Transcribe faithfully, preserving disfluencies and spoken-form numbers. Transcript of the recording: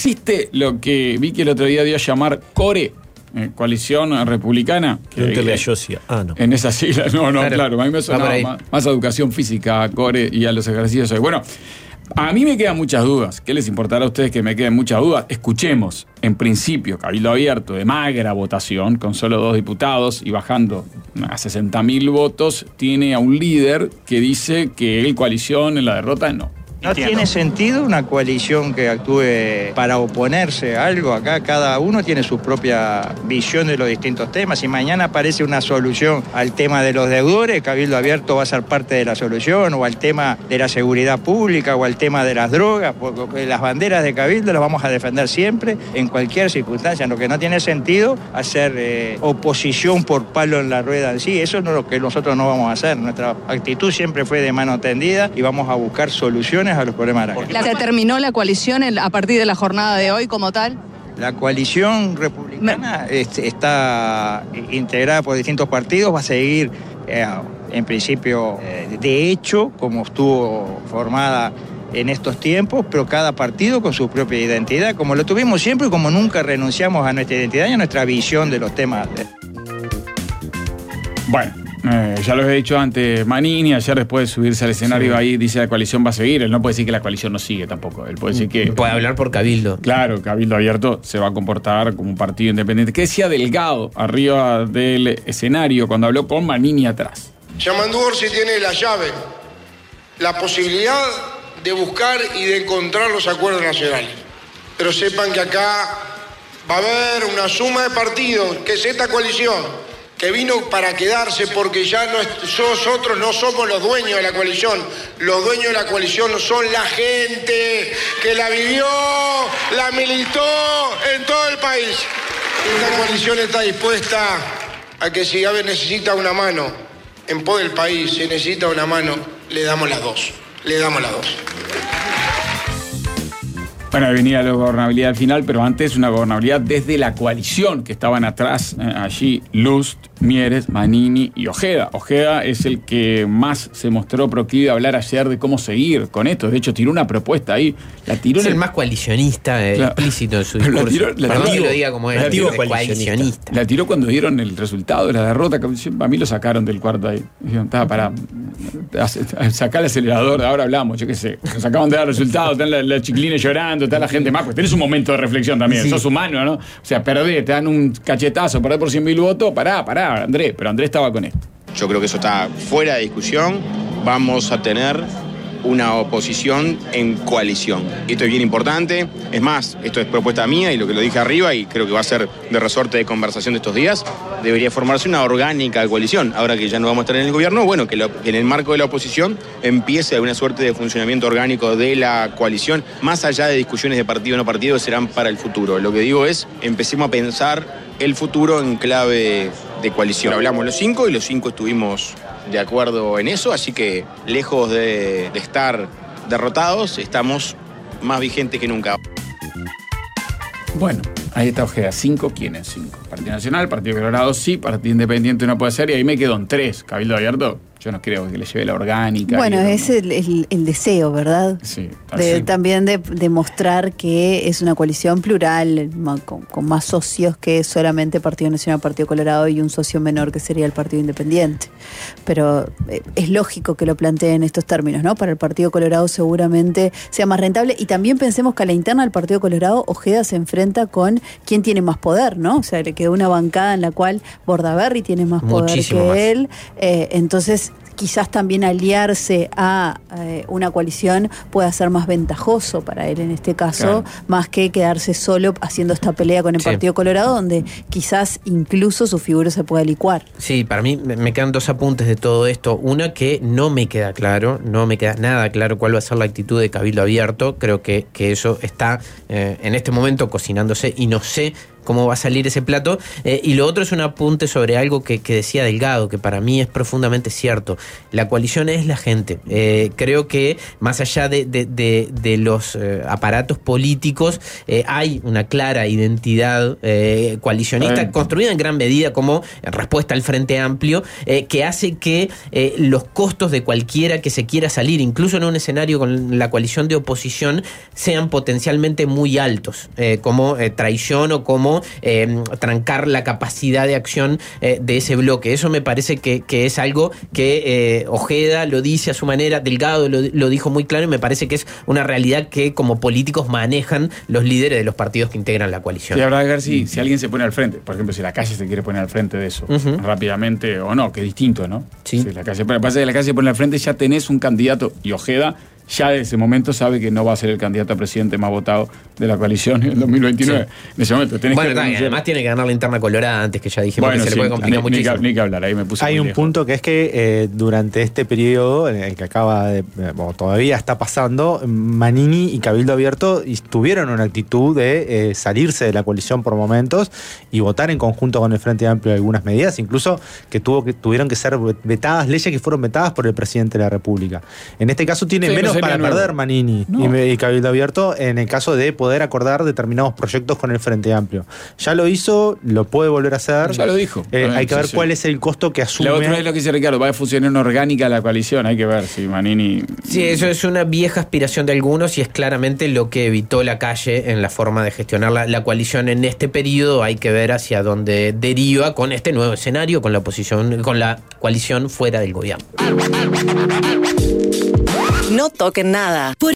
existe lo que vi que el otro día dio a llamar CORE, eh, Coalición Republicana. Que, no te le asocia. Ah, no. En esas siglas, no, no, claro. claro a mí me sonaba más, más a educación física, a CORE y a los ejercicios hoy. Bueno, a mí me quedan muchas dudas. ¿Qué les importará a ustedes que me queden muchas dudas? Escuchemos, en principio, Cabildo Abierto de magra votación, con solo dos diputados y bajando a sesenta mil votos, tiene a un líder que dice que el coalición en la derrota no. No Entiendo. Tiene sentido una coalición que actúe para oponerse a algo. Acá cada uno tiene su propia visión de los distintos temas. Si mañana aparece una solución al tema de los deudores, Cabildo Abierto va a ser parte de la solución, o al tema de la seguridad pública, o al tema de las drogas, porque las banderas de Cabildo las vamos a defender siempre, en cualquier circunstancia. Lo que no tiene sentido hacer eh, oposición por palo en la rueda en sí. Eso es lo que nosotros no vamos a hacer. Nuestra actitud siempre fue de mano tendida y vamos a buscar soluciones a los problemas de la gente. ¿Se terminó la coalición a partir de la jornada de hoy como tal? La coalición republicana Me... está integrada por distintos partidos, va a seguir eh, en principio eh, de hecho como estuvo formada en estos tiempos, pero cada partido con su propia identidad, como lo tuvimos siempre y como nunca renunciamos a nuestra identidad y a nuestra visión de los temas. Bueno. Eh, ya lo he dicho antes, Manini, ayer después de subirse al escenario sí. ahí dice la coalición va a seguir. Él no puede decir que la coalición no sigue tampoco. Él puede decir que... Puede hablar por Cabildo. Claro, Cabildo Abierto se va a comportar como un partido independiente. ¿Qué decía Delgado arriba del escenario cuando habló con Manini atrás? Yamandu Orsi tiene la llave, la posibilidad de buscar y de encontrar los acuerdos nacionales. Pero sepan que acá va a haber una suma de partidos, que es esta coalición, que vino para quedarse porque ya no es, nosotros no somos los dueños de la coalición. Los dueños de la coalición son la gente que la vivió, la militó en todo el país. Esta coalición está dispuesta a que si Gabe necesita una mano en pos del país, si necesita una mano, le damos las dos. Le damos las dos. Bueno, venía la gobernabilidad al final, pero antes una gobernabilidad desde la coalición que estaban atrás, eh, allí Lust, Mieres, Manini y Ojeda. Ojeda es el que más se mostró proclive a hablar ayer de cómo seguir con esto. De hecho, tiró una propuesta ahí. La tiró es en el más coalicionista, eh, claro. explícito en su discurso. La tiró, la Perdón tiró, que lo diga como es. La tiró coalicionista. coalicionista. La tiró cuando dieron el resultado de la derrota. A mí lo sacaron del cuarto ahí. Dijeron, estaba para sacar el acelerador, ahora hablamos, yo qué sé. Nos acaban de dar el resultado, están las la chiquilines llorando, está la gente más. Pues tenés un momento de reflexión también. Sí. Sos humano, ¿no? O sea, perdés, te dan un cachetazo, perdés por cien mil votos. Pará, pará, Andrés. Pero Andrés estaba con esto. Yo creo que eso está fuera de discusión. Vamos a tener una oposición en coalición. Y esto es bien importante. Es más, esto es propuesta mía y lo que lo dije arriba, y creo que va a ser de resorte de conversación de estos días, debería formarse una orgánica coalición. Ahora que ya no vamos a estar en el gobierno, bueno, que, lo, que en el marco de la oposición empiece una suerte de funcionamiento orgánico de la coalición, más allá de discusiones de partido o no partido, serán para el futuro. Lo que digo es, empecemos a pensar el futuro en clave de coalición. Hablamos los cinco y los cinco estuvimos de acuerdo en eso, así que lejos de, de estar derrotados, estamos más vigentes que nunca. Bueno, ahí está Ojeda. ¿Cinco? ¿Quiénes? Cinco. Partido Nacional, Partido Colorado sí, Partido Independiente no puede ser, y ahí me quedo en tres. Cabildo Abierto, yo no creo que le lleve la orgánica. Bueno, es el, el, el deseo, ¿verdad? Sí. De, también de demostrar que es una coalición plural, con, con más socios que solamente Partido Nacional, Partido Colorado y un socio menor que sería el Partido Independiente. Pero eh, es lógico que lo planteen en estos términos, ¿no? Para el Partido Colorado seguramente sea más rentable, y también pensemos que a la interna del Partido Colorado Ojeda se enfrenta con quién tiene más poder, ¿no? O sea, le quedó una bancada en la cual Bordaberry tiene más poder Muchísimo que más. él, eh, entonces quizás también aliarse a eh, una coalición pueda ser más ventajoso para él en este caso, claro. más que quedarse solo haciendo esta pelea con el sí. Partido Colorado, donde quizás incluso su figura se pueda licuar. Sí, para mí me quedan dos apuntes de todo esto. Una, que no me queda claro, no me queda nada claro cuál va a ser la actitud de Cabildo Abierto. Creo que, que eso está eh, en este momento cocinándose, y no sé cómo va a salir ese plato. Eh, y lo otro es un apunte sobre algo que, que decía Delgado, que para mí es profundamente cierto. La coalición es la gente. Eh, creo que más allá de, de, de, de los eh, aparatos políticos, eh, hay una clara identidad eh, coalicionista, eh. construida en gran medida como respuesta al Frente Amplio, eh, que hace que eh, los costos de cualquiera que se quiera salir, incluso en un escenario con la coalición de oposición, sean potencialmente muy altos, eh, como eh, traición o como eh, trancar la capacidad de acción eh, de ese bloque. Eso me parece que, que es algo que eh, Ojeda lo dice a su manera, Delgado lo, lo dijo muy claro, y me parece que es una realidad que como políticos manejan los líderes de los partidos que integran la coalición. Y habrá que ver si, si alguien se pone al frente, por ejemplo, si la Calle se quiere poner al frente de eso, uh-huh. rápidamente o no, que es distinto, ¿no? Sí. Si la Calle, pero pasa que la Calle se pone al frente, ya tenés un candidato, y Ojeda ya de ese momento sabe que no va a ser el candidato a presidente más votado de la coalición en dos mil veintinueve. Sí. En ese momento tenés bueno, que... Bueno, además tiene que ganar la interna colorada antes, que ya dijimos bueno, que se sí, le puede complicar ni, muchísimo. Ni que, ni que hablar, ahí me puse Hay un lejos. punto que es que eh, durante este periodo en el que acaba de... Bueno, todavía está pasando, Manini y Cabildo Abierto tuvieron una actitud de eh, salirse de la coalición por momentos y votar en conjunto con el Frente Amplio algunas medidas, incluso que, tuvo que tuvieron que ser vetadas, leyes que fueron vetadas por el presidente de la República. En este caso tiene sí, menos no para nuevo. perder Manini No. y Cabildo Abierto en el caso de poder acordar determinados proyectos con el Frente Amplio. Ya lo hizo, lo puede volver a hacer. Ya lo dijo. Eh, hay que sí, ver sí. cuál es el costo que asume. La otra es lo que dice Ricardo, va a funcionar una orgánica la coalición, hay que ver si Manini... Sí, eso es una vieja aspiración de algunos y es claramente lo que evitó la Calle en la forma de gestionar la, la coalición en este periodo. Hay que ver hacia dónde deriva con este nuevo escenario, con la oposición, con la coalición fuera del gobierno. No toquen nada. Por